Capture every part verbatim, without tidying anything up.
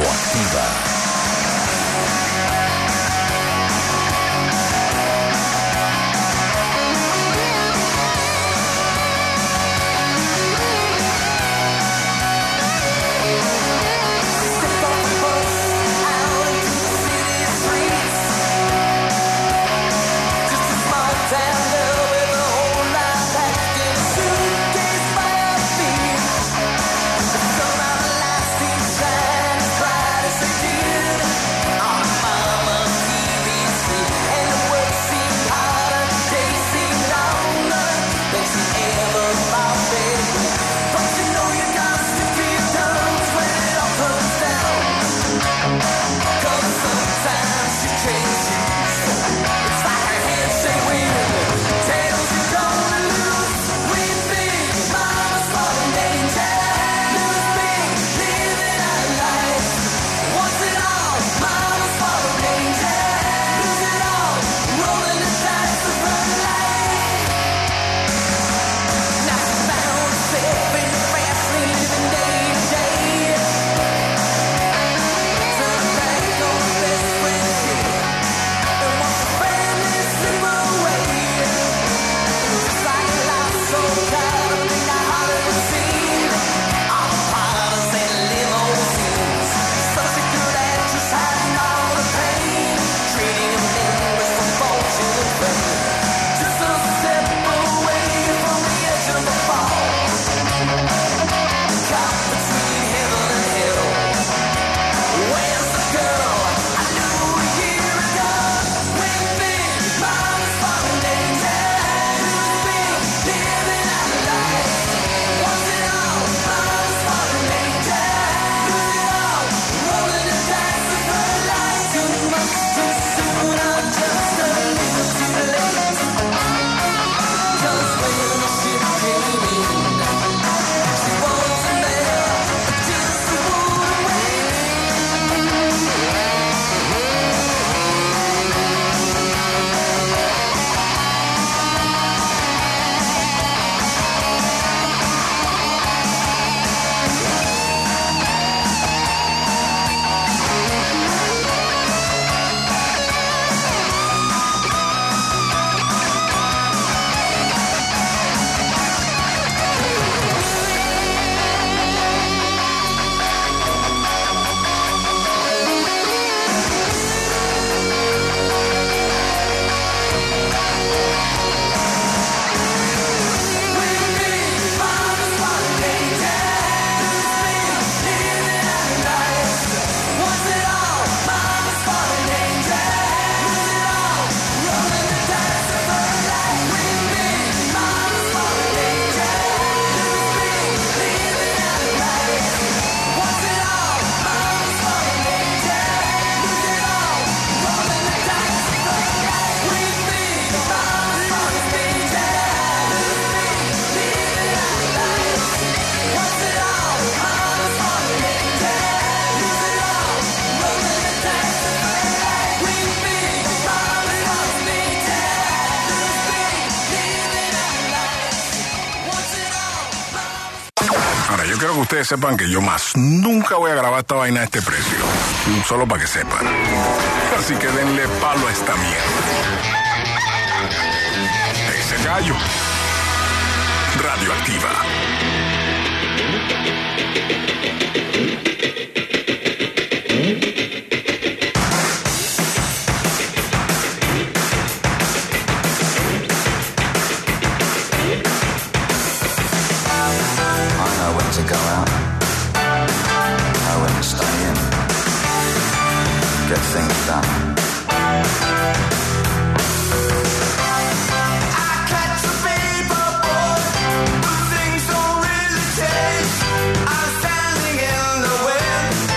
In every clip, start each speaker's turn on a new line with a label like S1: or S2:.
S1: Radioactiva.
S2: Ustedes sepan que yo más nunca voy a grabar esta vaina a este precio. Solo para que sepan. Así que denle palo a esta mierda. Ese gallo. Radioactiva.
S3: Go out, I wouldn't stay in, get things done. I catch a paper boy, but things don't really change. I'm standing in the wind.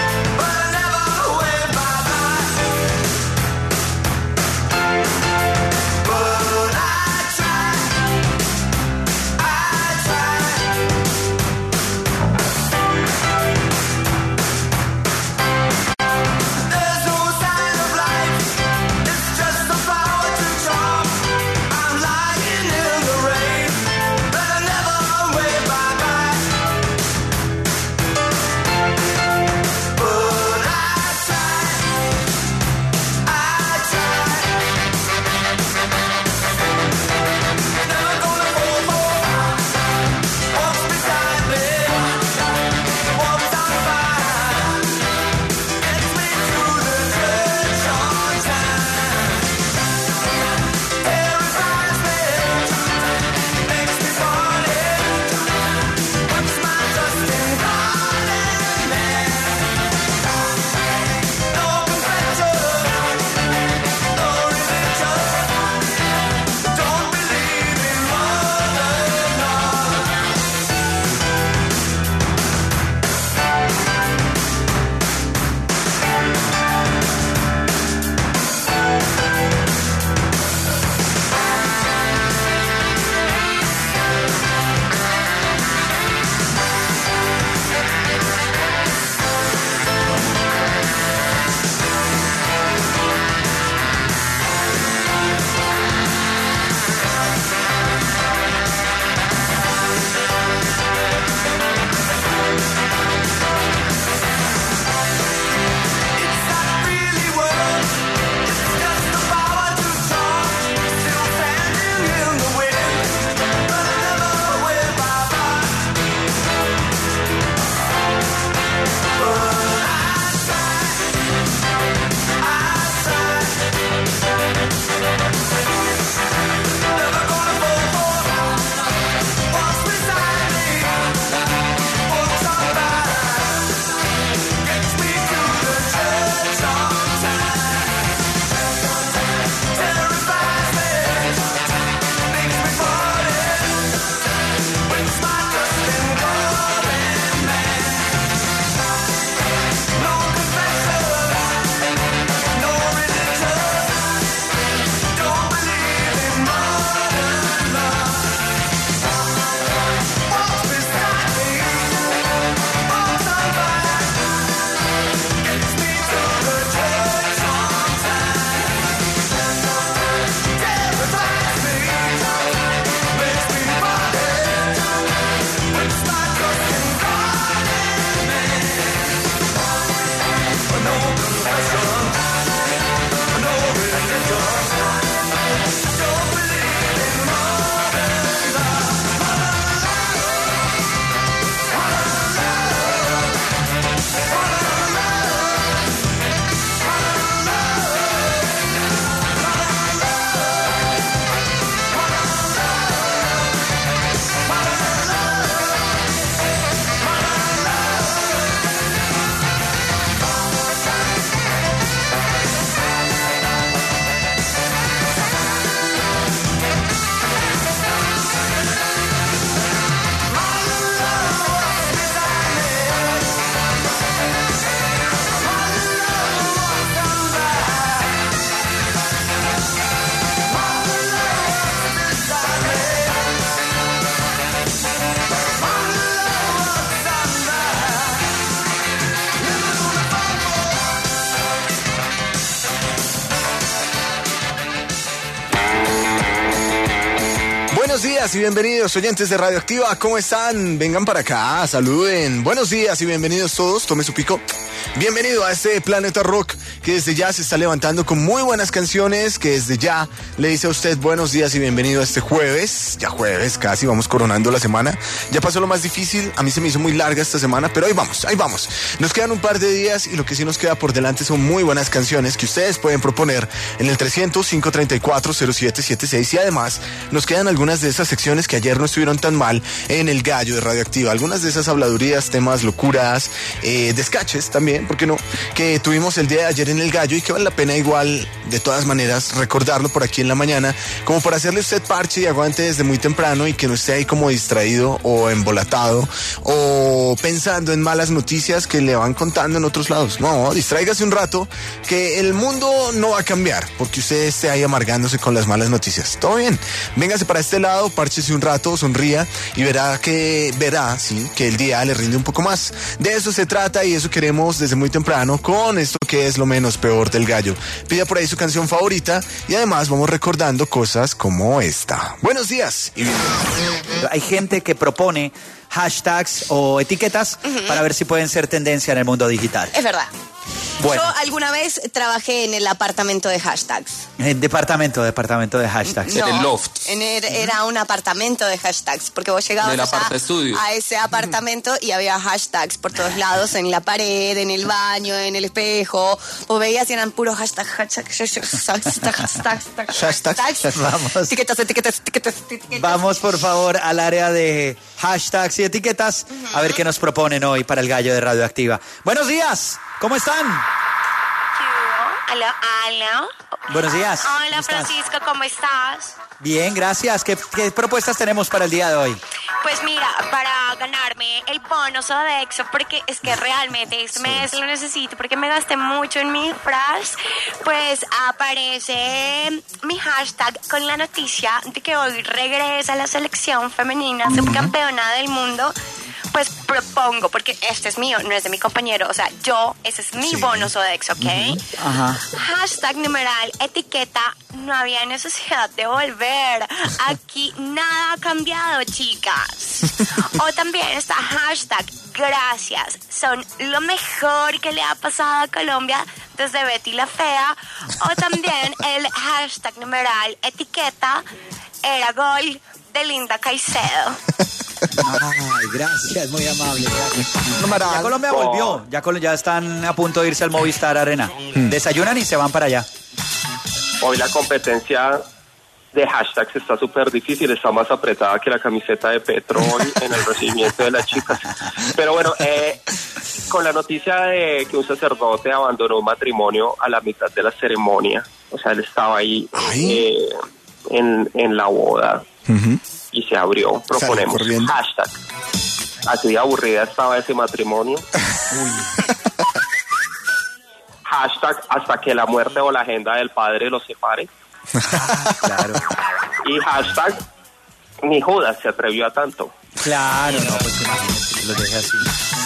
S1: Buenos días y bienvenidos, oyentes de Radioactiva. ¿Cómo están? Vengan para acá, saluden. Buenos días y bienvenidos todos. Tome su pico. Bienvenido a este Planeta Rock que desde ya se está levantando con muy buenas canciones, que desde ya le dice a usted buenos días y bienvenido a este jueves. Ya jueves, casi vamos coronando la semana. Ya pasó lo más difícil. A mí se me hizo muy larga esta semana, pero ahí vamos, ahí vamos. Nos quedan un par de días y lo que sí nos queda por delante son muy buenas canciones que ustedes pueden proponer en el trescientos, cinco treinta y cuatro, cero siete siete seis. Y además nos quedan algunas de esas secciones que ayer no estuvieron tan mal en el gallo de Radioactiva. Algunas de esas habladurías, temas, locuras, eh, descaches también, ¿por qué no? Que tuvimos el día de ayer en el gallo y que vale la pena igual, de todas maneras, recordarlo por aquí en la mañana, como para hacerle usted parche y aguante desde muy temprano y que no esté ahí como distraído o embolatado o pensando en malas noticias que le van contando en otros lados. No, distráigase un rato, que el mundo no va a cambiar porque usted esté ahí amargándose con las malas noticias. Todo bien, véngase para este lado, párchese un rato, sonría y verá que, verá, sí, que el día le rinde un poco más. De eso se trata y eso queremos desde muy temprano con esto que es lo menos peor del gallo. Pida por ahí su canción favorita y además vamos recordando cosas como esta. Buenos días y bienvenidos.
S4: Hay gente que propone hashtags o etiquetas uh-huh. para ver si pueden ser tendencia en el mundo digital.
S5: Es verdad.
S4: Bueno.
S5: Yo alguna vez trabajé en el apartamento de hashtags.
S4: El departamento, departamento de hashtags.
S5: No,
S6: en el loft.
S5: En el, era un apartamento de hashtags, porque vos llegabas a, a ese apartamento y había hashtags por todos lados, en la pared, en el baño, en el espejo. Vos veías y eran puros hashtags, hashtags, hashtags, hashtags, hashtags.
S4: Vamos.
S5: Etiquetas, etiquetas, etiquetas, etiquetas.
S4: Vamos, por favor, al área de hashtags y etiquetas, uh-huh. a ver qué nos proponen hoy para el gallo de Radioactiva. Buenos días, ¿cómo están?
S7: Aló, aló.
S4: Buenos días.
S7: Hola, ¿cómo Francisco, estás? ¿Cómo estás?
S4: Bien, gracias. ¿Qué, ¿Qué propuestas tenemos para el día de hoy?
S7: Pues mira, para ganarme el bono Sodexo, porque es que realmente este mes lo necesito, porque me gasté mucho en mi disfraz, pues aparece mi hashtag con la noticia de que hoy regresa la selección femenina subcampeona del mundo. Pues propongo, porque este es mío, no es de mi compañero, o sea, yo, ese es mi sí. bono Sodexo, ¿ok? Uh-huh.
S4: Ajá.
S7: Hashtag numeral, etiqueta, no había necesidad de volver. Aquí nada ha cambiado, chicas. O también está hashtag, gracias, son lo mejor que le ha pasado a Colombia desde Betty la Fea. O también el hashtag numeral, etiqueta, era gol de Linda Caicedo.
S4: Ay, gracias, muy amable. Gracias. Ya Colombia volvió, ya, ya están a punto de irse al Movistar Arena. Hmm. Desayunan y se van para allá.
S8: Hoy la competencia de hashtags está súper difícil, está más apretada que la camiseta de Petro hoy en el recibimiento de las chicas. Pero bueno, eh, con la noticia de que un sacerdote abandonó un matrimonio a la mitad de la ceremonia, o sea, él estaba ahí eh, en, en la boda. Uh-huh. Y se abrió, proponemos hashtag. Así de aburrida estaba ese matrimonio. Hashtag hasta que la muerte o la agenda del padre los separe.
S4: Claro.
S8: Y hashtag ni Judas se atrevió a tanto.
S4: Claro, no, pues lo dejé así.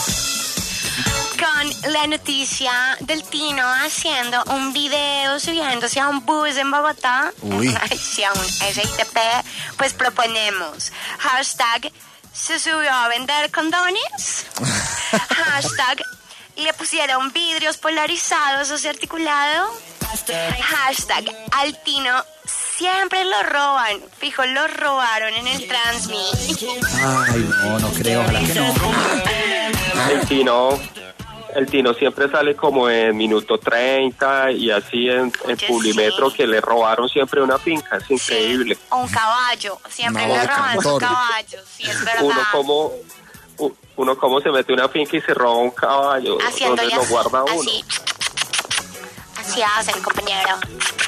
S7: Con la noticia del Tino haciendo un video subiéndose a un bus en Bogotá, hacia un S I T P, pues proponemos hashtag se subió a vender condones, hashtag le pusieron vidrios polarizados a su articulado, hashtag al Tino siempre lo roban, fijo, lo robaron en el Transmi.
S4: Ay, no, no creo, ojalá que no.
S8: El Tino... El Tino siempre sale como en minuto treinta y así en, en Publimetro sí. que le robaron siempre una finca, es increíble.
S7: Sí. O un caballo, siempre no, le roban un caballo, sí, es verdad.
S8: Uno como, uno como se mete una finca y se roba un caballo,
S7: haciendo
S8: donde lo guarda uno.
S7: Así, así hacen, compañero.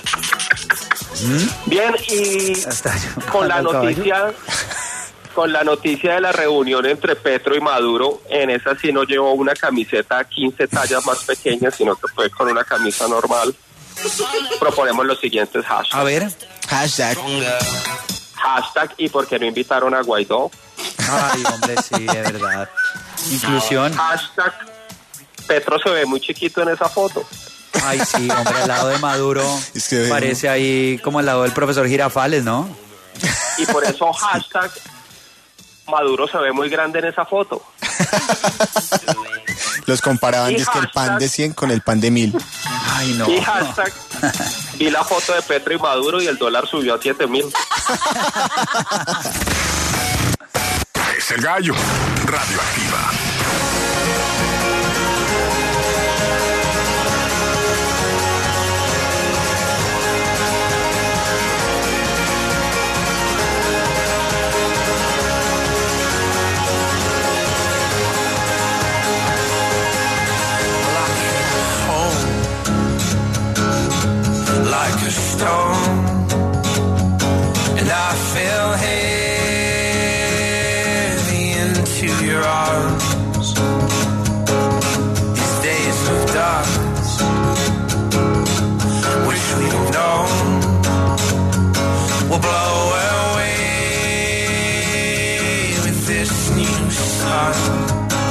S8: Bien, y con la noticia... Con la noticia de la reunión entre Petro y Maduro, en esa sí no llevó una camiseta quince tallas más pequeña, sino que fue con una camisa normal. Proponemos los siguientes hashtags.
S4: A ver,
S1: hashtag.
S8: Hashtag, ¿y por qué no invitaron a Guaidó?
S4: Ay, hombre, sí, de verdad. Inclusión.
S8: Hashtag, Petro se ve muy chiquito en esa foto.
S4: Ay, sí, hombre, al lado de Maduro. Es que parece ahí como al lado del profesor Girafales, ¿no?
S8: Y por eso hashtag Maduro se ve muy grande en esa foto.
S1: Los comparaban es que el pan de cien con el pan de mil.
S4: Ay, no.
S8: Y hashtag vi la foto de Petro y Maduro y el dólar subió a siete mil.
S2: Es el gallo. Radioactiva.
S6: Like a stone, and I fell heavy into your arms. These days of darkness, wish we'd have known, will blow away with this new sun.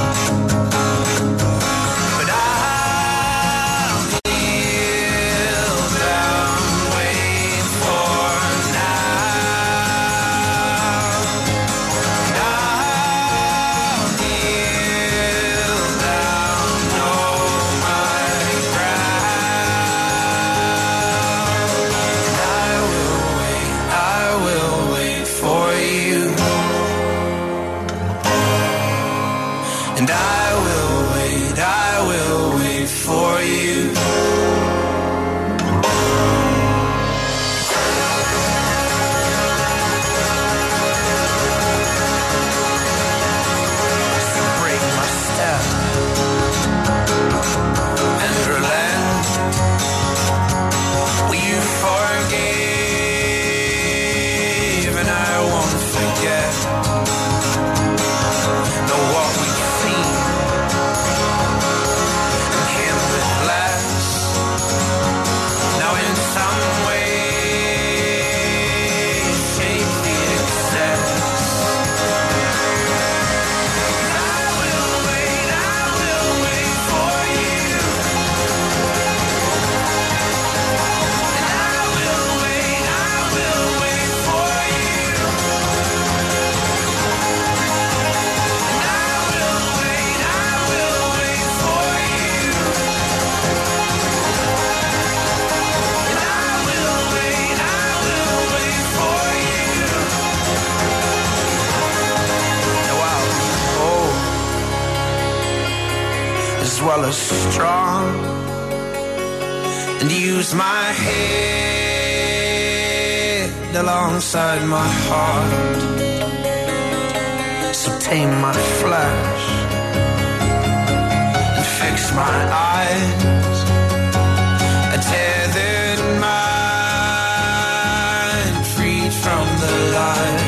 S6: Well as strong, and use my head alongside my heart, so tame my flesh and fix my eyes, a tethered mind freed from the lies.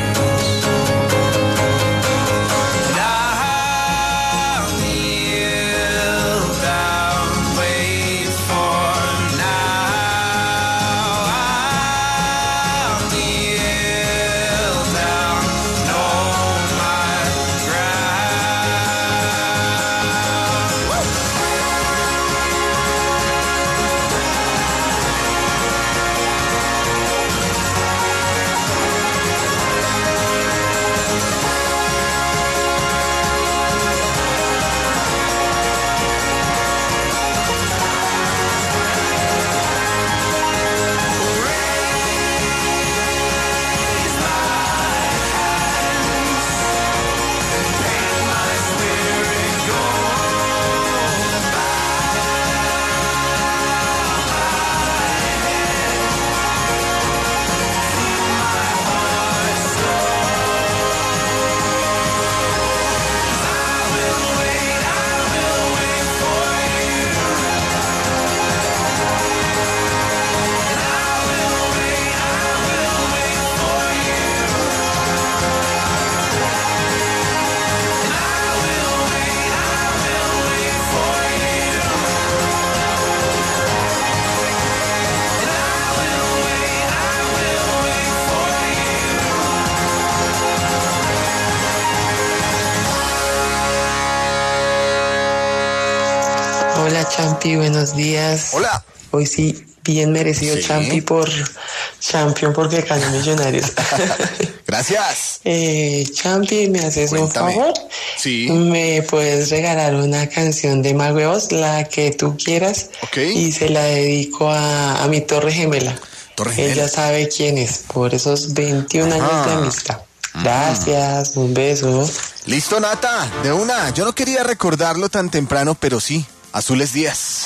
S9: Hola Champi, buenos días.
S1: Hola.
S9: Hoy sí, bien merecido sí. Champi por champion porque ganó Millonarios.
S1: Gracias.
S9: Eh, Champi, ¿me haces Cuéntame. un favor?
S1: Sí.
S9: ¿Me puedes regalar una canción de Malhuevos, la que tú quieras?
S1: Ok.
S9: Y se la dedico a, a mi torre gemela.
S1: Torre gemela.
S9: Ella sabe quién es, por esos veintiún Ajá. años de amistad. Gracias, mm. un beso.
S1: Listo, Nata, de una. Yo no quería recordarlo tan temprano, pero sí, Azules Díaz.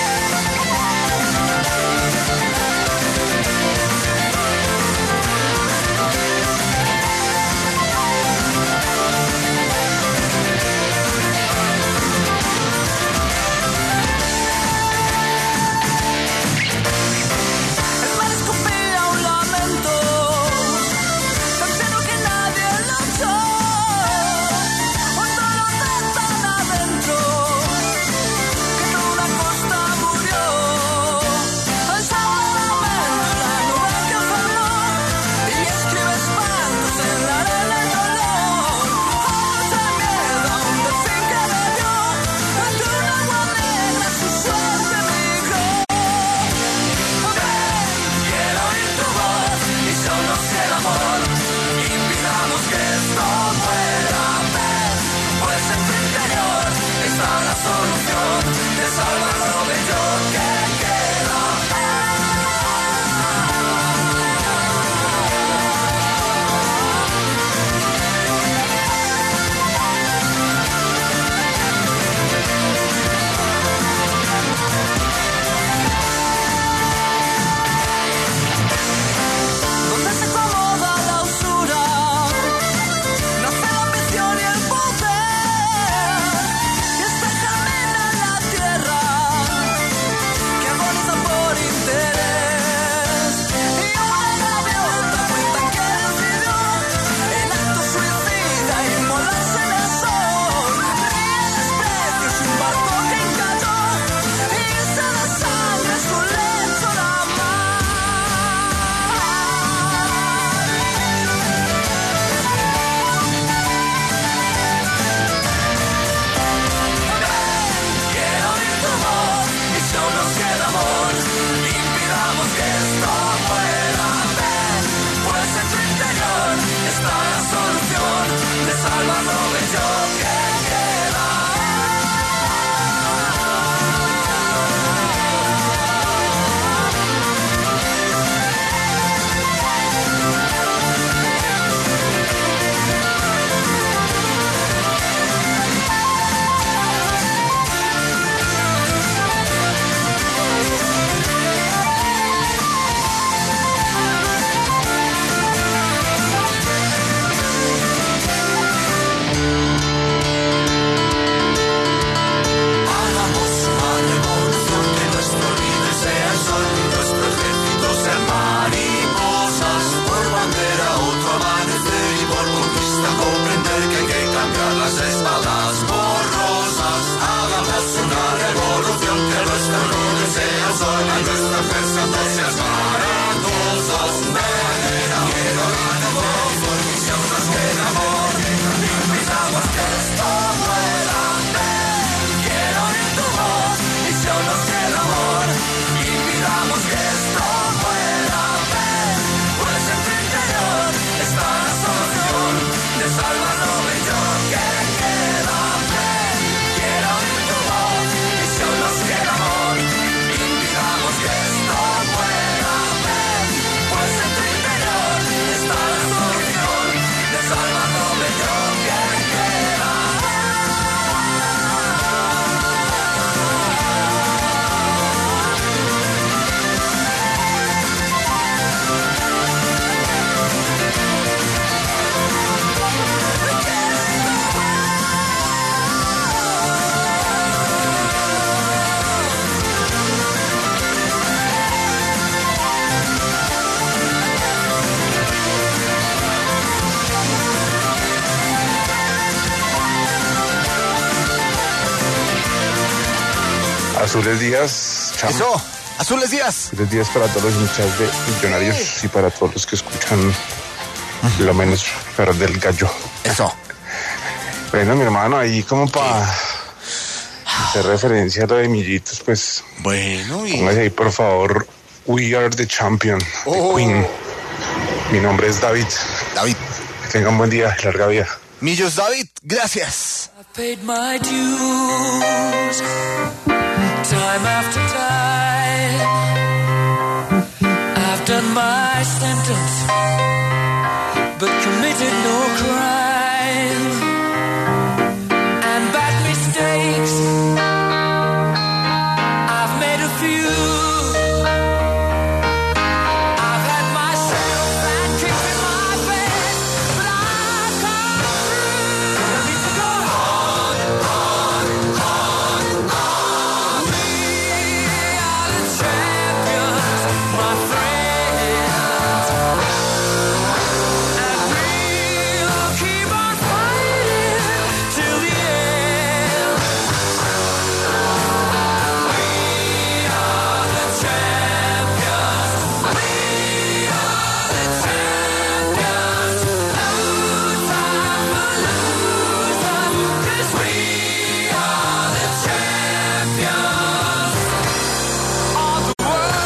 S10: Azules Díaz, chamo.
S1: Eso, Azules Díaz.
S10: Azules Díaz para todos los hinchas de Millonarios sí. y para todos los que escuchan uh-huh. lo menos pero del gallo.
S1: Eso.
S10: Bueno, mi hermano, ahí como para hacer referencia a lo de Millitos, pues.
S1: Bueno, y...
S10: póngase ahí, por favor, We Are the Champion, oh. de Queen. Mi nombre es David.
S1: David.
S10: Tengan buen día, larga vida.
S1: Millos David, gracias.
S6: I paid my dues, time after time. I've done my sentence, but committed no crime. And bad mistakes, I've made a few. I've had my share of bad kicks in my face, but I've come through. I need to go on, on, on, on. We are the champions, my friends, and we'll keep on fighting till the end. We are the champions. We are the champions. Loser for loser, 'cause we are the champions of the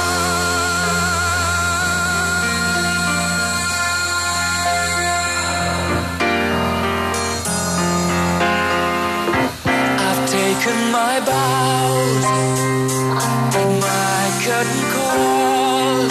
S6: I've taken my bows, my curtain calls.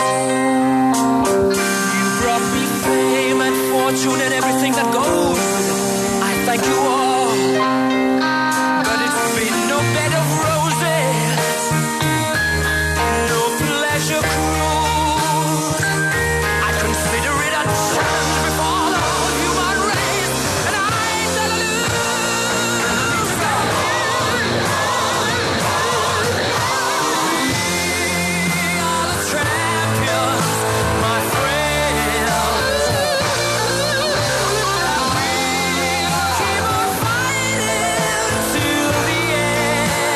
S6: You brought me fame and fortune and everything that goes with it. I thank you all, but it's been no bed of roses, no pleasure cruise. I consider it a challenge before the whole human race, and I ain't gonna lose. Champions, my friends. Keep on fighting till the end.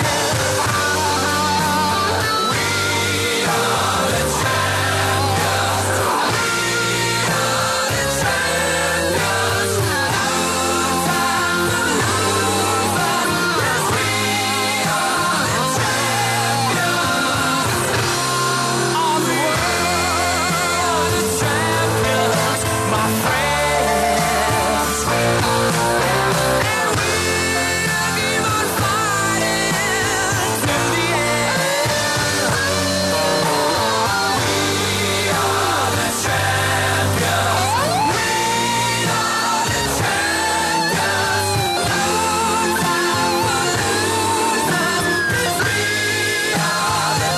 S6: We are the champions. We are the champions. Loser for loser, 'cause we are the champions of the world, the champions, my friends. And we'll keep on fighting till the end. We are the champions. We are the champions. Loser for loser, 'cause we are the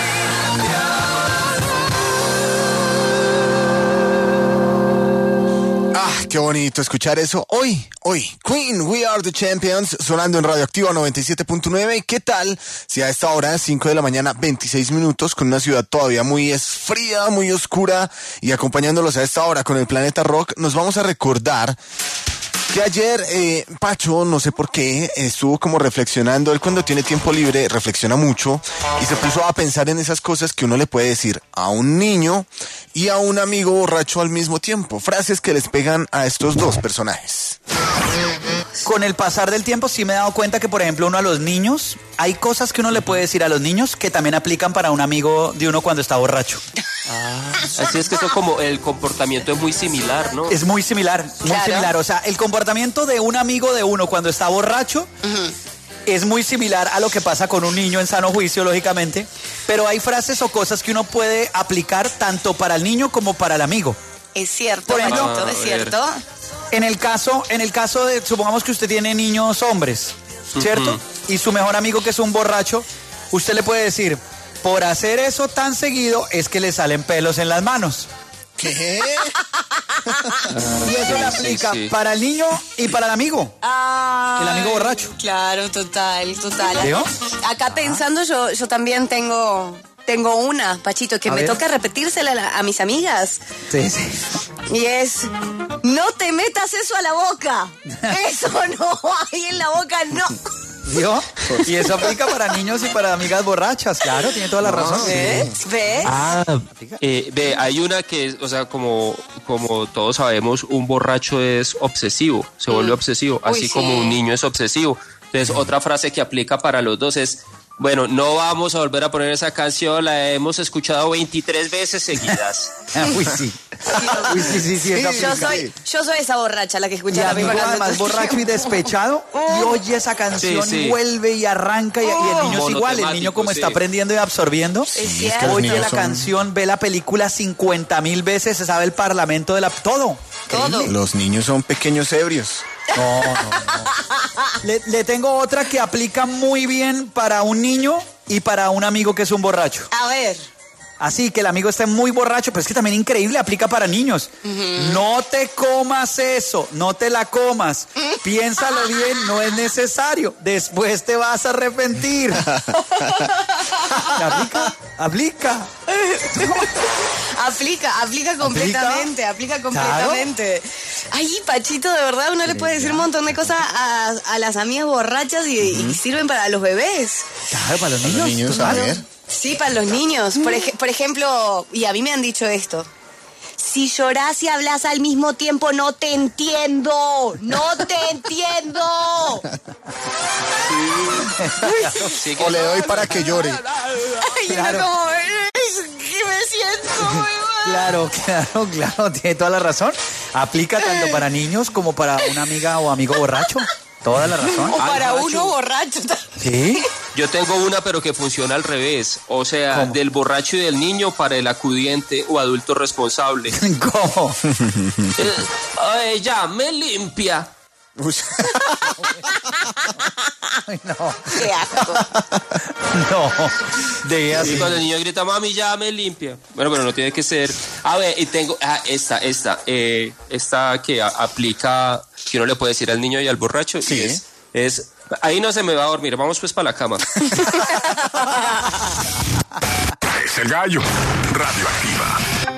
S6: champions.
S1: Ah, qué bonito escuchar eso. Hoy, hoy, Queen, We Are the Champions, sonando en Radioactiva noventa y siete punto nueve. ¿Qué tal si a esta hora, cinco de la mañana, veintiséis minutos, con una ciudad todavía muy es fría, muy oscura, y acompañándolos a esta hora con el Planeta Rock, nos vamos a recordar que ayer eh, Pacho, no sé por qué, estuvo como reflexionando. Él cuando tiene tiempo libre reflexiona mucho y se puso a pensar en esas cosas que uno le puede decir a un niño y a un amigo borracho al mismo tiempo. Frases que les pegan a estos dos personajes.
S4: Con el pasar del tiempo sí me he dado cuenta que, por ejemplo, uno a los niños, hay cosas que uno le puede decir a los niños que también aplican para un amigo de uno cuando está borracho.
S11: Ah, así es que eso como el comportamiento es muy similar, ¿no?
S4: Es muy similar, muy
S5: Claro.
S4: similar. O sea, el comportamiento de un amigo de uno cuando está borracho es muy similar a lo que pasa con un niño en sano juicio, lógicamente. Pero hay frases o cosas que uno puede aplicar tanto para el niño como para el amigo.
S5: Es cierto,
S4: Por ejemplo,
S5: Pachito, es
S11: a
S5: cierto.
S4: En el caso, en el caso de, supongamos que usted tiene niños hombres, ¿cierto? Y su mejor amigo que es un borracho, usted le puede decir, por hacer eso tan seguido es que le salen pelos en las manos.
S1: ¿Qué?
S4: Y eso le aplica
S11: sí, sí.
S4: para el niño y para el amigo.
S5: Ay,
S4: El amigo borracho.
S5: Claro, total, total.
S4: ¿Vio?
S5: Acá pensando yo, yo también tengo, tengo una, Pachito, que
S4: A
S5: me
S4: ver.
S5: toca repetírsela a, la- a mis amigas.
S4: Sí, sí.
S5: Y es, no te metas eso a la boca. Eso no, ahí en la boca no.
S4: ¿Vio? Y eso aplica para niños y para amigas borrachas, claro, tiene toda la razón.
S5: ¿Ves? ¿Ves?
S11: Ah, eh, ve, hay una que, o sea, como, como todos sabemos, un borracho es obsesivo, se vuelve obsesivo,
S5: Uy,
S11: así
S5: sí.
S11: como un niño es obsesivo. Entonces, otra frase que aplica para los dos es, Bueno, no vamos a volver a poner esa canción, la hemos escuchado veintitrés veces seguidas.
S4: Uy, sí. Uy, sí, sí, sí.
S5: sí yo, soy, yo soy esa borracha la que escucha la misma canción.
S4: Además, borracho y despechado, y oye esa canción, sí, sí. vuelve y arranca, y, y el niño es igual, el niño como sí. está aprendiendo y absorbiendo, sí, es que oye la son... canción, ve la película cincuenta mil veces, se sabe el parlamento de la... Todo.
S5: Todo.
S1: Los niños son pequeños ebrios.
S4: No, no, no. Le, le tengo otra que aplica muy bien para un niño y para un amigo que es un borracho.
S5: A ver.
S4: Así que el amigo esté muy borracho, pero es que también increíble, aplica para niños. Uh-huh. No te comas eso, no te la comas. Piénsalo bien, no es necesario. Después te vas a arrepentir. ¿Aplica? ¿Aplica?
S5: Aplica, aplica completamente, aplica, aplica completamente. Claro. Ay, Pachito, de verdad uno le puede decir un montón de cosas a, a las amigas borrachas y, uh-huh. y sirven para los bebés.
S4: Claro, para los niños.
S1: Para los niños, a ver.
S5: Sí, para los niños. Por, ej- por ejemplo, y a mí me han dicho esto. Si llorás y hablas al mismo tiempo, no te entiendo. No te entiendo.
S1: Sí. O le doy para que llore.
S5: Ay, claro. No, como, es que me siento muy mal.
S4: Claro, claro, claro. Tiene toda la razón. Aplica tanto para niños como para una amiga o amigo borracho. Toda la razón.
S5: O para Ay, uno borracho.
S4: ¿Sí?
S11: Yo tengo una, pero que funciona al revés. O sea, ¿cómo? Del borracho y del niño para el acudiente o adulto responsable.
S4: ¿Cómo?
S11: eh, eh, ya, me limpia.
S4: Ay, no.
S5: Qué asco.
S4: No. De
S11: así. Y cuando el niño grita, mami, ya me limpia. Bueno, pero no tiene que ser. A ver, y tengo. Ah, esta, esta. Eh, esta que a, aplica. Que uno le puede decir al niño y al borracho.
S1: Sí.
S11: Y es, es. Ahí no se me va a dormir. Vamos pues para la cama.
S2: Es el gallo. Radioactiva.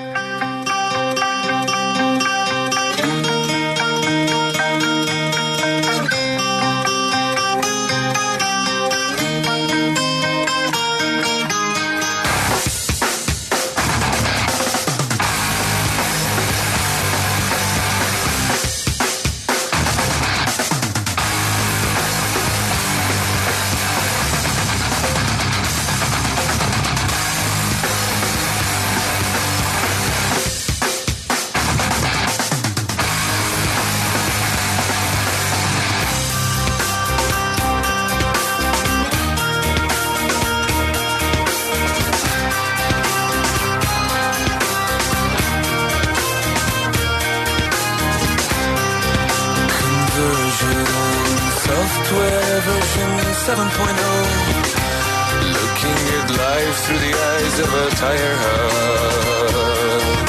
S6: seven point oh, looking at life through the eyes of a tire hub.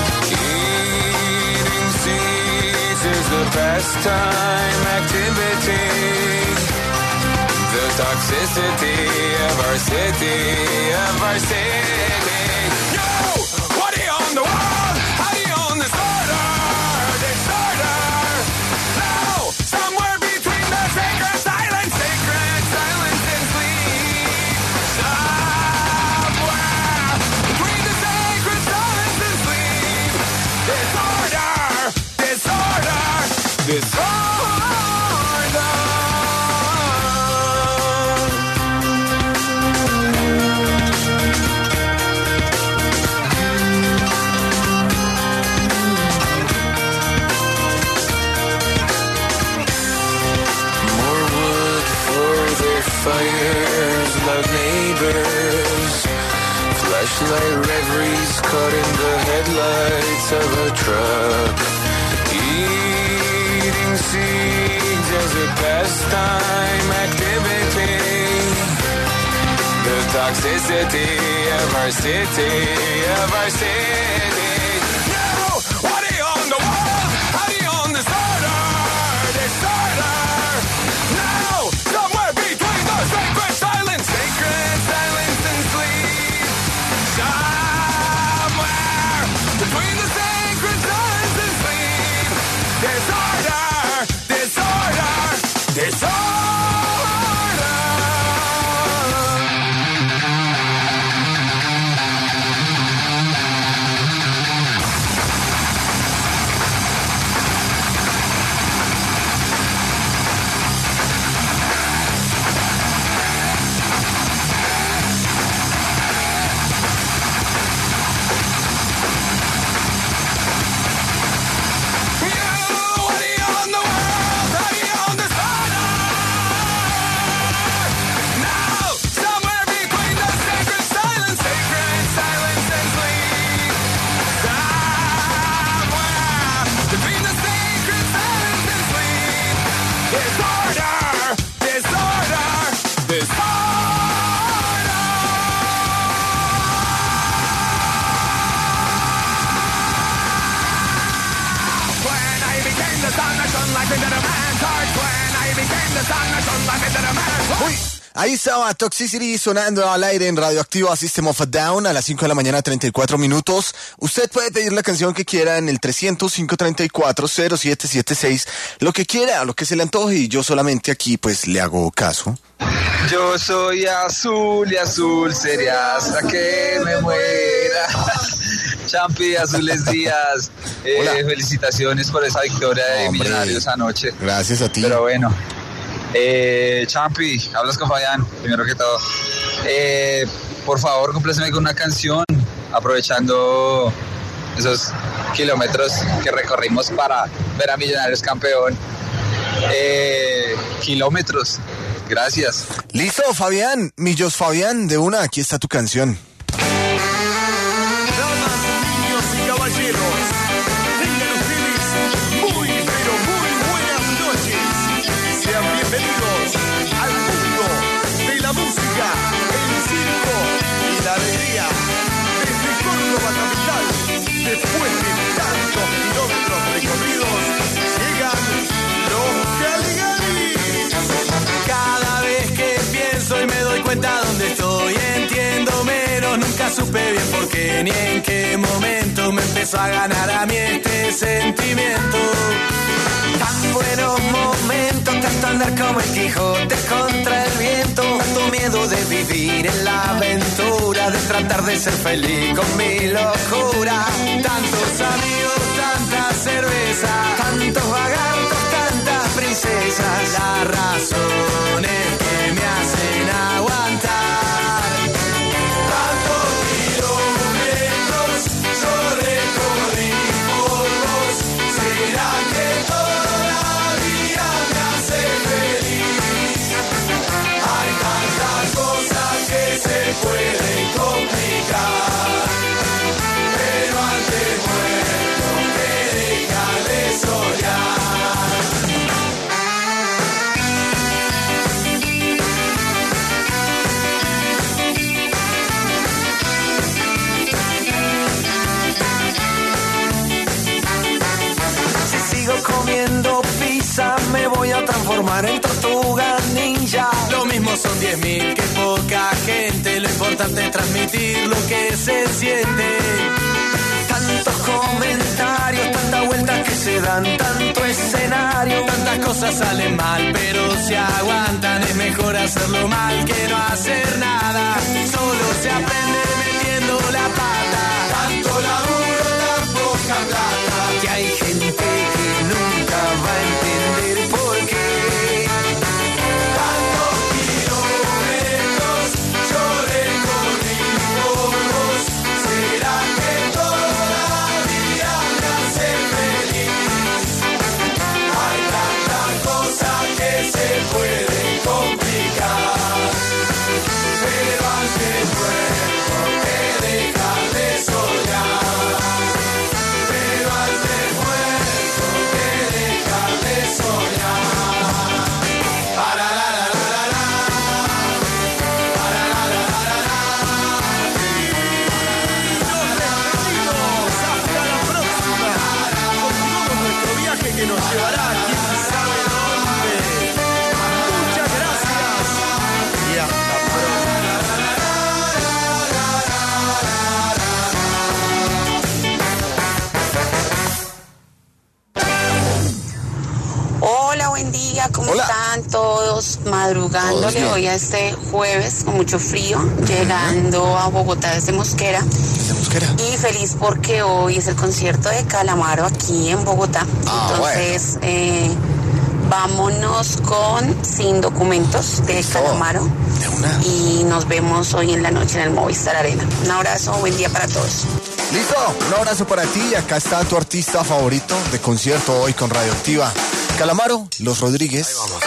S6: Eating seeds is the pastime activity. The toxicity of our city, of our city. Yo, what do you own the world? How do you own this order? Disorder. Now, somewhere between the sacred silence, sacred silence and sleep. Somewhere between the sacred silence and sleep. Disorder, disorder, disorder. Fires, loud neighbors, flashlight reveries caught in the headlights of a truck. Eating seeds as a pastime activity. The toxicity of our city, of our city. No! What do you own the world? How do you own this order? Disorder! No! Somewhere between the sacred silence, sacred silence and sleep. Somewhere between the sacred silence and sleep. Disorder, disorder, disorder.
S1: Uy, ahí estaba Toxicity sonando al aire en Radioactiva System of a Down a las cinco de la mañana, treinta y cuatro minutos. Usted puede pedir la canción que quiera en el trescientos, cinco treinta y cuatro, cero siete siete seis, lo que quiera, lo que se le antoje, y yo solamente aquí pues le hago caso.
S12: Yo soy azul y azul sería hasta que me muera. Champi, Azules Díaz, eh, felicitaciones por esa victoria de Hombre. Millonarios anoche.
S1: Gracias a ti.
S12: Pero bueno, eh, Champi, hablas con Fabián, primero que todo. Eh, por favor, compláceme con una canción, aprovechando esos kilómetros que recorrimos para ver a Millonarios campeón. Eh, kilómetros, gracias.
S1: Listo, Fabián, Millos Fabián, de una, aquí está tu canción.
S13: Después de tantos kilómetros recorridos, llegan los Caligaris. Cada vez que pienso y me doy cuenta dónde estoy, entiendo menos, nunca supe bien por qué ni en qué momento me empezó a ganar a mí este sentimiento. Tan buenos momentos, tanto andar como el Quijote contra el viento, tanto miedo de vivir en la aventura, de tratar de ser feliz con mi locura. Tantos amigos, tanta cerveza, tantos vagartos, tantas princesas, las razones que me hacen aguantar. Tantos kilómetros yo recorrí por vos, ¿será que toda la vida me hace feliz? Hay tantas cosas que se pueden complicar, pero antes muerto que deja de soñar. Si sigo comiendo pizza me voy a transformar en tortuga ninja. Lo mismo son diez mil que poca gente, lo importante es transmitir lo que se siente. Tantos comentarios, tantas vueltas que se dan, tanto escenario, tantas cosas salen mal, pero si aguantan es mejor hacerlo mal que no hacer nada. Solo se aprende metiendo la pata. Tanto laburo, tan poca plata, que hay gente que nunca va a entender por qué. Tantos kilómetros yo recorrí por vos, ¿será que toda la vida me hace feliz? Hay tantas cosas que se pueden complicar, pero antes muerto que dejar de soñar. Pero antes muerto que dejar de soñar. Para la la la la la. Para la la la la la. Nos despedimos hasta la próxima. Continuamos nuestro viaje que nos llevará a quién sabe dónde. Muchas gracias y hasta pronto.
S14: Hola, buen día, ¿cómo
S1: Hola.
S14: están todos?
S1: Todos
S14: Madrugándole
S1: bien.
S14: hoy a este jueves con mucho frío, llegando a Bogotá desde Mosquera.
S1: Desde Mosquera.
S14: Y feliz porque hoy es el concierto de Calamaro aquí en Bogotá.
S1: Ah,
S14: Entonces, eh, vámonos con Sin Documentos de
S1: Listo.
S14: Calamaro.
S1: De una.
S14: Y nos vemos hoy en la noche en el Movistar Arena. Un abrazo, buen día para todos.
S1: Listo, un abrazo para ti y acá está tu artista favorito de concierto hoy con Radioactiva. Calamaro, Los Rodríguez. Ahí vamos.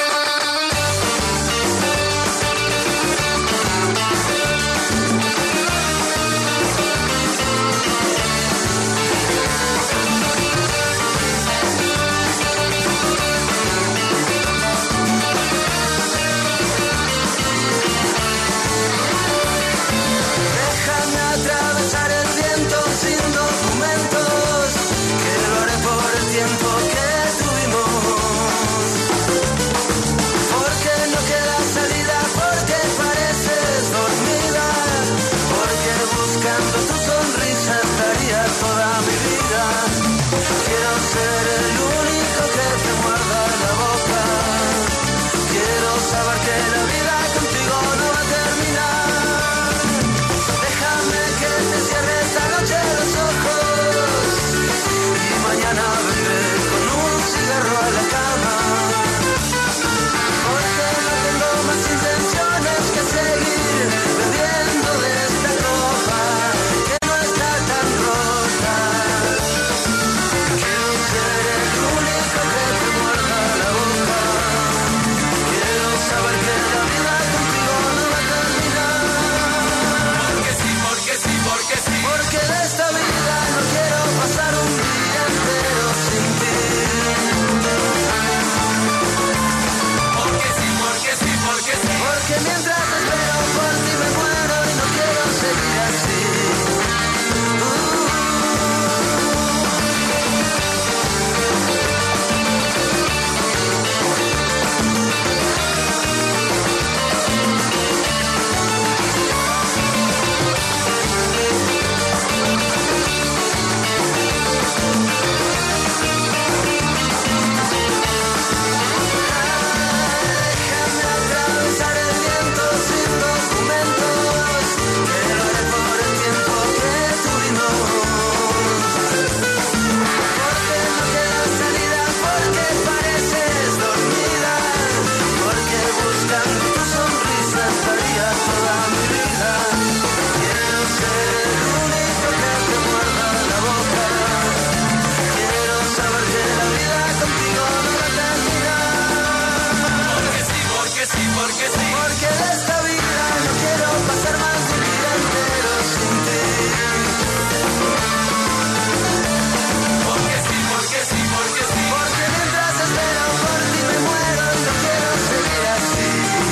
S13: Déjame atravesar el viento sin documentos, que lo haré por el tiempo que estuvimos buscando tu sonrisa estaría toda mi vida. Quiero ser el único que te muerda la boca. Quiero saber que la vida contigo no va a terminar. Déjame que te cierre esta noche los ojos y mañana vendré con un cigarro a la cama. Porque no tengo más intenciones que seguir bebiendo de esta copa que no está tan rota. Quiero ser el único que te muerda la boca. Quiero saber que la vida contigo no va a terminar. Porque sí, porque sí, porque sí. Porque de esta vida no quiero pasar un día entero sin ti. Porque sí, porque sí, porque sí. Porque mientras te espero por ti me muero y no quiero seguir así. Déjame atravesar el viento sin documentos, que lo haré por el tiempo que tuvimos. Porque no queda salida, porque pareces dormida, porque buscando tu sonrisa estaría toda mi vida. Quiero ser el único que te muerda la boca. Quiero saber que la vida contigo no va a terminar. Porque sí, porque sí, porque sí. Porque de esta vida no quiero pasar más de un día entero sin ti. Porque sí, porque sí, porque sí. Porque mientras espero por ti me muero y no quiero seguir así.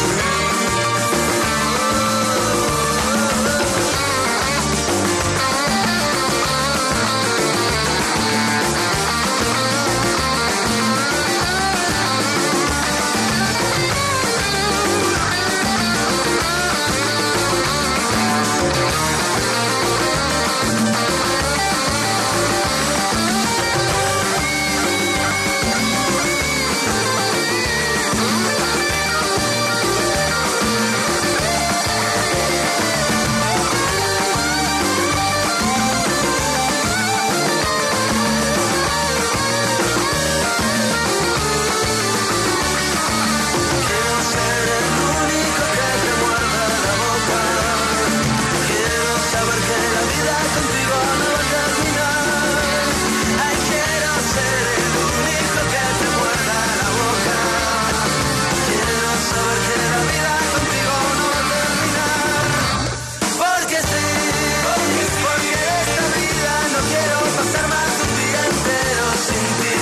S13: Quiero ser el único que te muerda la boca. Quiero saber que la vida contigo no va a terminar. Ay, quiero ser el único que te muerda la boca. Quiero saber que la vida contigo no va a terminar. Porque sí, porque sí, porque de esta vida no quiero pasar más de un día entero sin ti.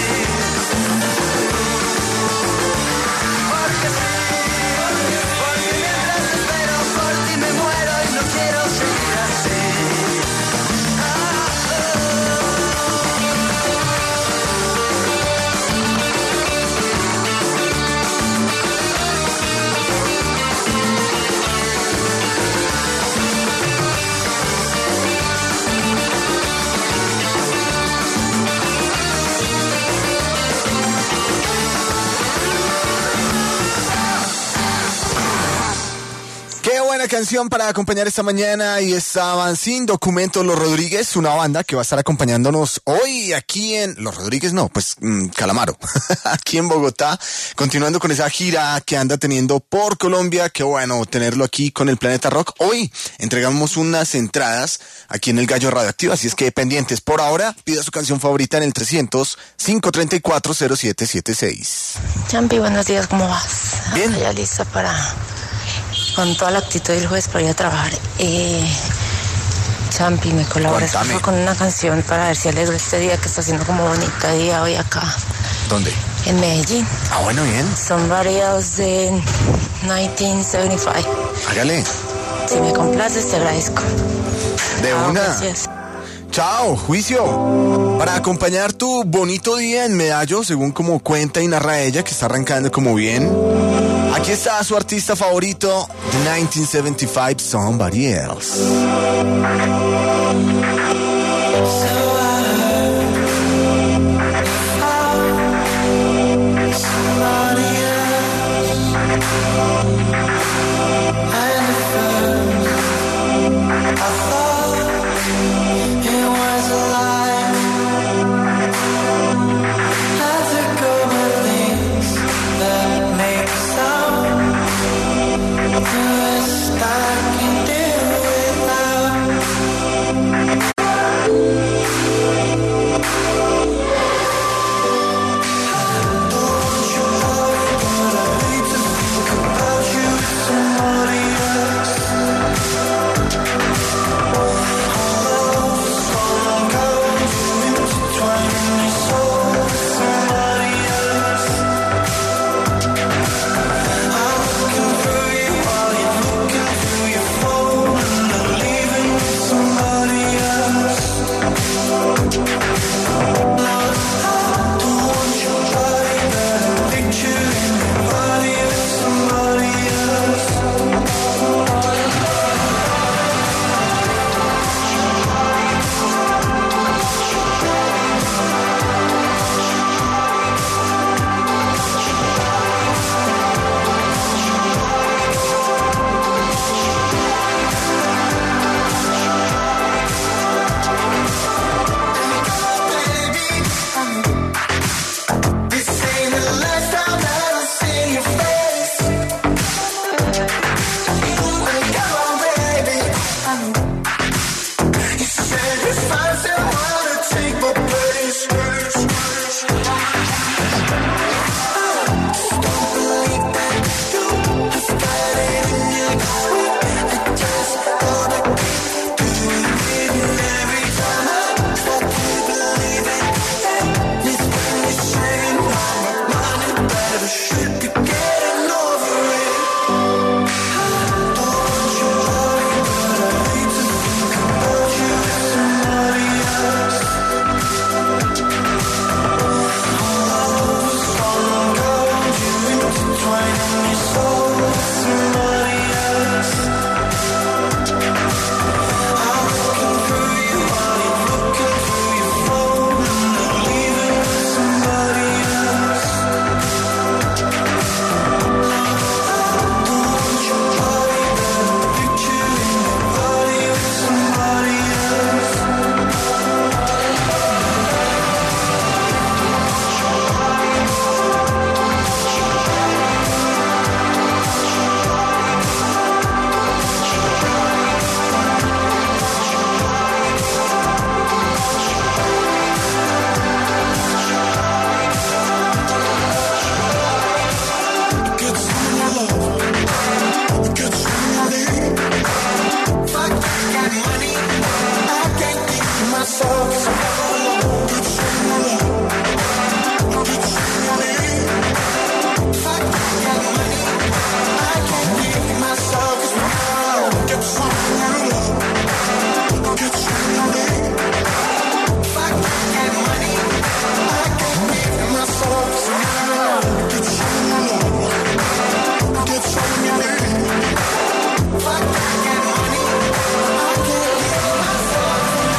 S13: Porque sí, porque, porque mientras espero por ti me muero y no quiero seguir así.
S1: Qué buena canción para acompañar esta mañana y estaban Sin Documento Los Rodríguez, una banda que va a estar acompañándonos hoy aquí en Los Rodríguez, no, pues mmm, Calamaro, aquí en Bogotá, continuando con esa gira que anda teniendo por Colombia. Qué bueno tenerlo aquí con el Planeta Rock. Hoy entregamos unas entradas aquí en el Gallo Radioactivo, así es que pendientes. Por ahora, pida su canción favorita en el trescientos, cinco treinta y cuatro, cero siete siete seis.
S15: Champi, buenos días, ¿cómo vas?
S1: Bien.
S15: Ya lista para, con toda la actitud del jueves para ir a trabajar. Eh, Champi, me colaboras por favor, con una canción para ver si alegro este día que está haciendo como bonito día hoy acá.
S1: ¿Dónde?
S15: En Medellín.
S1: Ah, bueno, bien.
S15: Somebody Else de mil novecientos setenta y cinco.
S1: Hágale.
S15: Si me complaces, te agradezco.
S1: De
S15: Chao,
S1: una.
S15: Gracias.
S1: Chao, Juicio. Para acompañar tu bonito día en Medallo, según como cuenta y narra ella, que está arrancando como bien. Aquí está su artista favorito, de mil novecientos setenta y cinco, Somebody Else.
S13: myself, 'cause I'm never alone. Get someone alone. Get someone alone. If I can't get money, I can't be myself, 'cause I'm never alone. Get someone alone. Get someone alone. If I can't get money, I can't be myself, 'cause I'm never alone. Get someone alone. Get someone alone. If I can't get money, I can't be myself.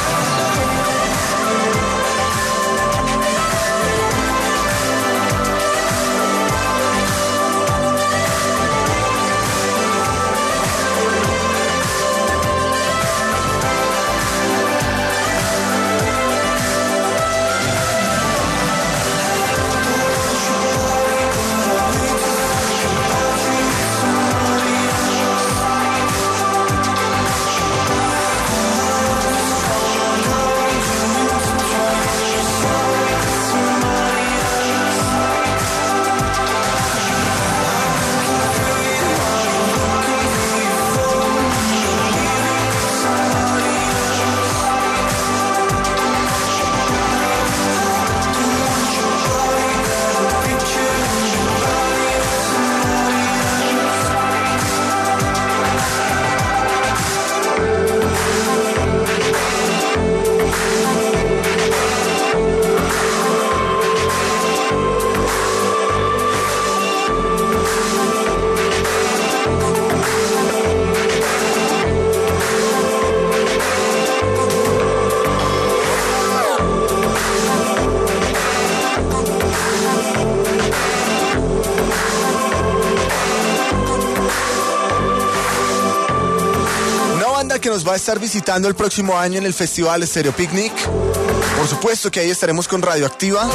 S1: Que nos va a estar visitando el próximo año en el Festival Stereo Picnic. Por supuesto que ahí estaremos con Radioactiva.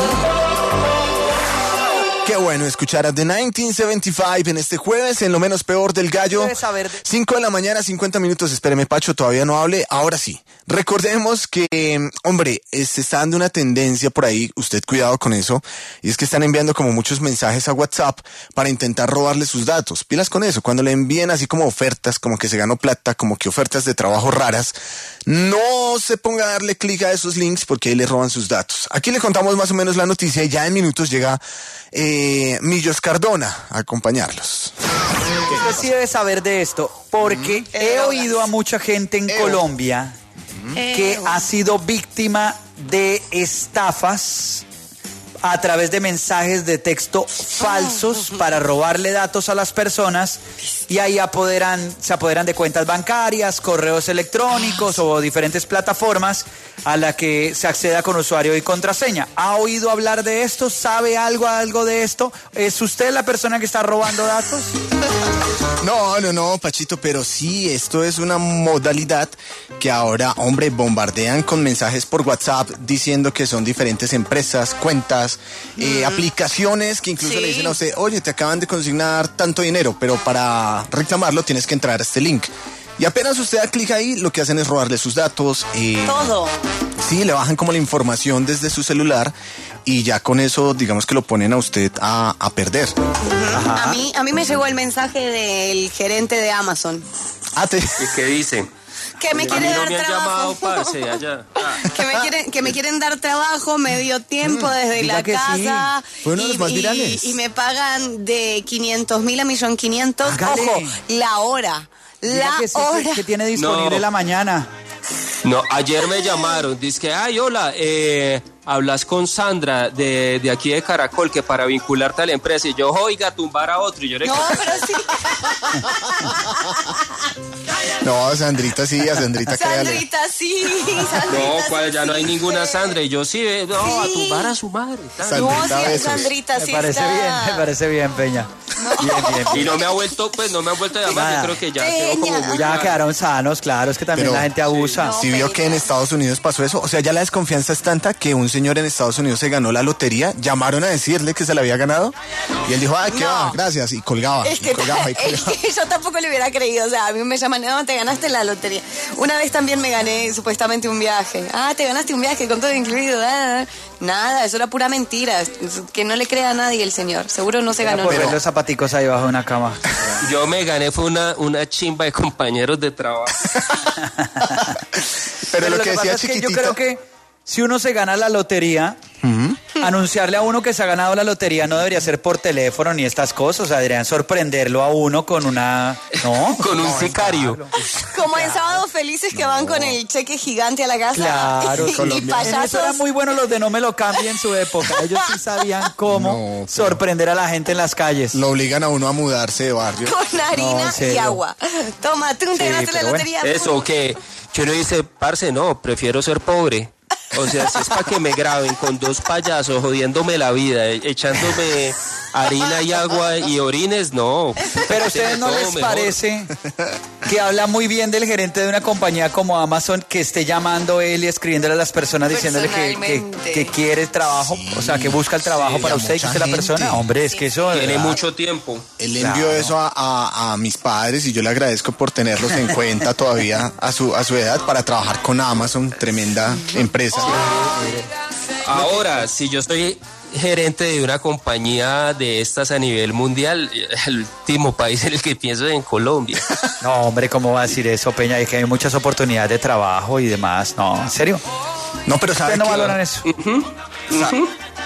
S1: Qué bueno escuchar a The mil novecientos setenta y cinco en este jueves, en Lo Menos Peor del Gallo. cinco de la mañana, cincuenta minutos. Espéreme, Pacho, todavía no hable. Ahora sí. Recordemos que, hombre, se está dando una tendencia por ahí, usted cuidado con eso, y es que están enviando como muchos mensajes a WhatsApp para intentar robarle sus datos. Pilas con eso, cuando le envíen así como ofertas, como que se ganó plata, como que ofertas de trabajo raras, no se ponga a darle clic a esos links porque ahí le roban sus datos. Aquí le contamos más o menos la noticia y ya en minutos llega eh, Millos Cardona a acompañarlos.
S4: Usted sí debe saber de esto, porque mm. he oído a mucha gente en Eo. Colombia que Eo. ha sido víctima de estafas a través de mensajes de texto falsos para robarle datos a las personas y ahí apoderan, se apoderan de cuentas bancarias, correos electrónicos o diferentes plataformas a la que se acceda con usuario y contraseña. ¿Ha oído hablar de esto? ¿Sabe algo, algo de esto? ¿Es usted la persona que está robando datos?
S1: No, no, no, Pachito, pero sí, esto es una modalidad que ahora, hombre, bombardean con mensajes por WhatsApp diciendo que son diferentes empresas, cuentas, mm. eh, aplicaciones que incluso sí. le dicen a usted, oye, te acaban de consignar tanto dinero, pero para reclamarlo tienes que entrar a este link. Y apenas usted da clic ahí, lo que hacen es robarle sus datos. Eh,
S5: Todo.
S1: Sí, le bajan como la información desde su celular y ya con eso, digamos que lo ponen a usted a, a perder.
S5: Uh-huh. Ajá. A mí, a mí me llegó el mensaje del gerente de Amazon.
S1: Ah, te...
S11: ¿Y qué dice?
S5: Que me quieren
S11: no
S5: dar
S11: me han
S5: trabajo.
S11: llamado, parce, allá. Ah.
S5: Que me quieren, que me quieren dar trabajo medio tiempo mm, desde la casa.
S1: Sí. Fue uno de los más virales.
S5: Y, y me pagan de quinientos mil a millón quinientos. Ojo, la hora. La
S4: que sí,
S5: hora.
S4: Que, que tiene disponible no. la mañana.
S11: No, ayer me llamaron, dice que, ay, hola, eh, hablas con Sandra de, de aquí de Caracol, que para vincularte a la empresa, y yo, oiga, tumbar a otro, y yo le...
S5: No, pero sí.
S1: No, Sandrita sí, a Sandrita créale.
S5: Sandrita sí, Sandrita
S11: No, cuál,
S5: sí,
S11: ya no hay
S5: sí,
S11: ninguna
S5: sí.
S11: Sandra, y yo sí, no,
S5: sí.
S11: a tumbar a su madre.
S1: Sandrita,
S5: no, sí,
S1: besos.
S5: Sandrita sí
S4: Me parece
S5: está.
S4: bien, me parece bien, Peña.
S5: No.
S4: Bien, bien, bien.
S11: Y no me ha vuelto, pues, no me ha vuelto a llamar,
S4: Nada.
S11: yo creo que ya
S5: Peña.
S11: quedó como muy
S4: Ya
S11: mal.
S4: quedaron sanos, claro, es que también
S1: Pero,
S4: la gente abusa.
S1: ¿Sí vio que en Estados Unidos pasó eso? O sea, ya la desconfianza es tanta que un señor en Estados Unidos se ganó la lotería, llamaron a decirle que se la había ganado y él dijo, ay, qué
S5: No.
S1: va, gracias, y colgaba.
S5: Es
S1: y
S5: que,
S1: colgaba, y
S5: es
S1: colgaba.
S5: que yo tampoco le hubiera creído, o sea, a mí me llaman, no, te ganaste la lotería. Una vez también me gané supuestamente un viaje. Ah, te ganaste un viaje con todo incluido. Ah, nada, eso era pura mentira. Que no le crea a nadie el señor. Seguro no se ganó
S4: Por
S5: nada.
S4: ver los zapaticos ahí bajo una cama.
S11: Yo me gané, fue una, una chimba de compañeros de trabajo.
S1: Pero,
S4: Pero
S1: lo
S4: lo
S1: que
S4: que
S1: decía
S4: pasa es que yo
S1: Chiquitita...
S4: creo que si uno se gana la lotería, uh-huh. anunciarle a uno que se ha ganado la lotería no debería ser por teléfono ni estas cosas, o sea, deberían sorprenderlo a uno con una... ¿No?
S11: con un no, sicario.
S5: Como en Sábados Felices que no. van con el cheque gigante a la casa.
S4: Claro,
S5: y, y payasos.
S4: Eso eran muy buenos los de No Me Lo Cambie en su época. Ellos sí sabían cómo no, sorprender a la gente en las calles.
S1: Lo obligan a uno a mudarse de barrio.
S5: Con harina no, y agua. Toma, tú te ganaste la lotería.
S11: Bueno. Eso, que, que uno dice, parce, no, prefiero ser pobre. O sea, si es para que me graben con dos payasos jodiéndome la vida, echándome harina y agua y orines, no.
S4: Pero a ustedes no les mejor. parece que habla muy bien del gerente de una compañía como Amazon que esté llamando él y escribiéndole a las personas diciéndole que, que, que quiere trabajo, sí, o sea, que busca el trabajo sí, para usted y que usted es la persona? Hombre, es que eso...
S11: Tiene verdad, mucho tiempo.
S1: Él le envió claro. eso a, a, a mis padres y yo le agradezco por tenerlos en cuenta todavía a su, a su edad para trabajar con Amazon, tremenda empresa.
S11: Ahora, si yo soy gerente de una compañía de estas a nivel mundial, el último país en el que pienso es en Colombia.
S4: No, hombre, ¿cómo va a decir eso, Peña? Es que hay muchas oportunidades de trabajo y demás. No, ¿en serio?
S1: No, pero ¿saben
S4: no
S1: que
S4: valoran eso?
S11: Uh-huh. Uh-huh.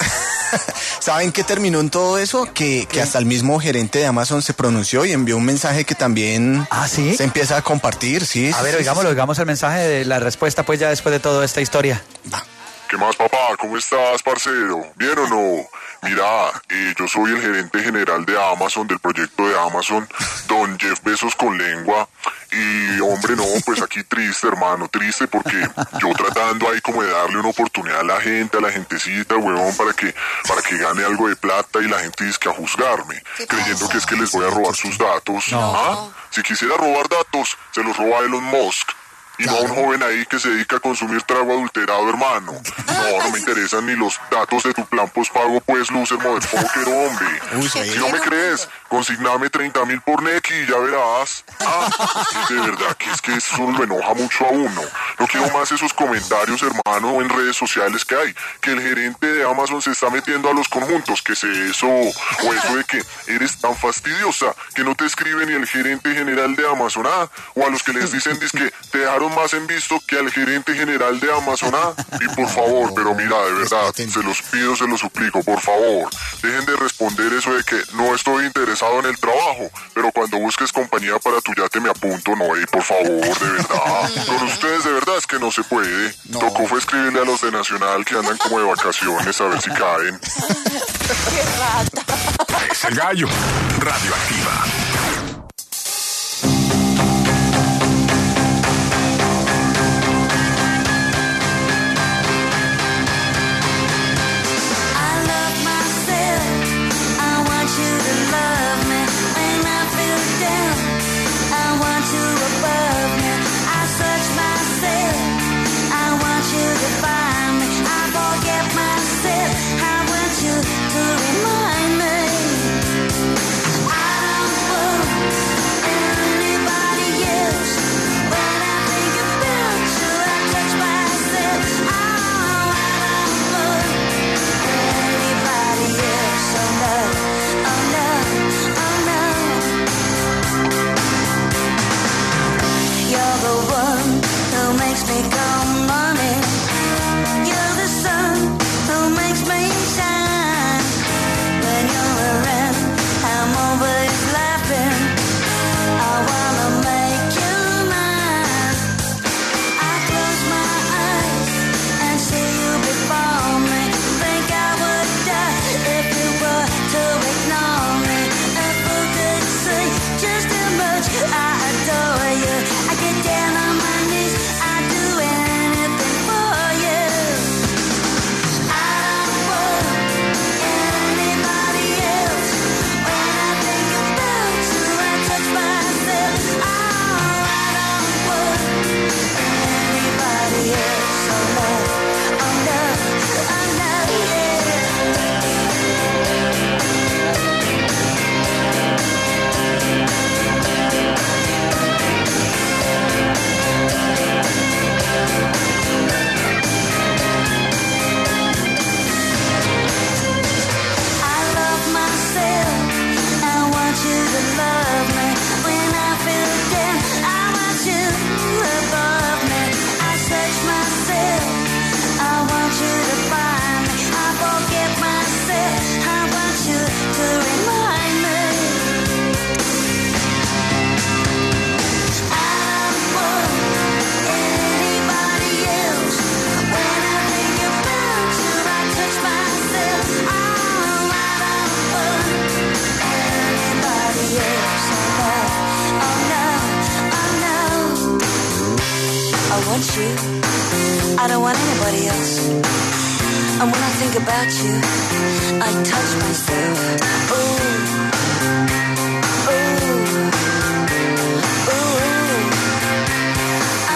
S1: ¿Saben qué terminó en todo eso? Que, que hasta el mismo gerente de Amazon se pronunció y envió un mensaje que también
S4: ¿Ah, sí?
S1: se empieza a compartir, sí.
S4: A sí, ver, sí, oigámoslo, sí. oigamos el mensaje de la respuesta, pues ya después de toda esta historia.
S1: Va.
S16: ¿Qué más, papá? ¿Cómo estás, parcero? ¿Bien o no? Mira, eh, yo soy el gerente general de Amazon, del proyecto de Amazon, don Jeff Bezos con lengua. Y, hombre, no, pues aquí triste, hermano, triste porque yo tratando ahí como de darle una oportunidad a la gente, a la gentecita, huevón, para que, para que gane algo de plata y la gente dice que a juzgarme, creyendo que es que les voy a robar sus datos.
S4: No.
S16: ¿Ah? Si quisiera robar datos, se los roba Elon Musk. Y claro. no a un joven ahí que se dedica a consumir trago adulterado, hermano. No, no me interesan ni los datos de tu plan postpago, pues, loser, motherfucker, hombre. Uy, si no me crees, consigname treinta mil por Nequi y ya verás. Ah, es de verdad que es que eso lo enoja mucho a uno. No quiero más esos comentarios, hermano, en redes sociales que hay. Que el gerente de Amazon se está metiendo a los conjuntos. Que sé eso, o eso de que eres tan fastidiosa que no te escribe ni el gerente general de Amazon, ah, o a los que les dicen que te dejaron más en visto que al gerente general de Amazon, ¿ah? Y por favor, pero mira, de verdad, se los pido, se los suplico, por favor, dejen de responder eso de que no estoy interesado en el trabajo, pero cuando busques compañía para tu yate me apunto, no, y por favor, de verdad. Con ustedes de verdad es que no se puede. No. Tocó fue escribirle a los de Nacional que andan como de vacaciones a ver si caen.
S5: ¡Qué rata!
S2: Es el gallo, Radioactiva.
S6: I don't I don't want anybody else. And when I think about you, I touch myself. Ooh, ooh, ooh. I,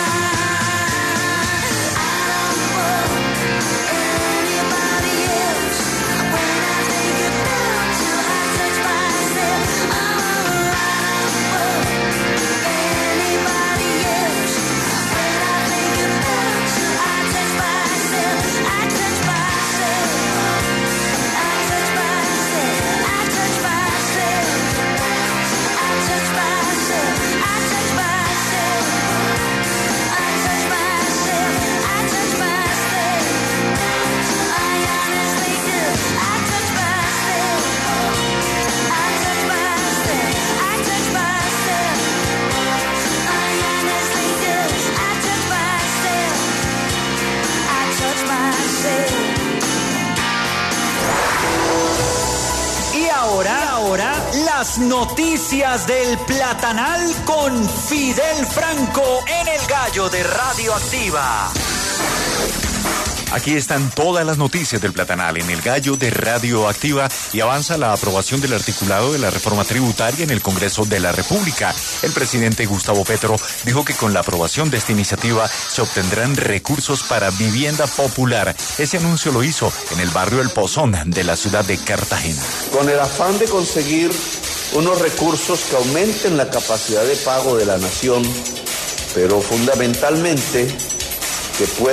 S6: I don't want anybody else. When I think about you, I touch myself. Oh, I don't want anybody else. When I think about you, I touch myself. I touch myself. I touch myself. I touch myself. I touch myself. I touch myself. I touch myself. I touch myself. I honestly do. I touch myself. I touch myself. I touch myself. I honestly do. I touch myself. I touch myself.
S4: Y ahora, ahora, las noticias del Platanal con Fidel Franco en El Gallo de Radioactiva.
S17: Aquí están todas las noticias del Platanal en El Gallo de Radioactiva y avanza la aprobación del articulado de la reforma tributaria en el Congreso de la República. El presidente Gustavo Petro dijo que con la aprobación de esta iniciativa se obtendrán recursos para vivienda popular. Ese anuncio lo hizo en el barrio El Pozón de la ciudad de Cartagena.
S18: Con el afán de conseguir unos recursos que aumenten la capacidad de pago de la nación, pero fundamentalmente que puedan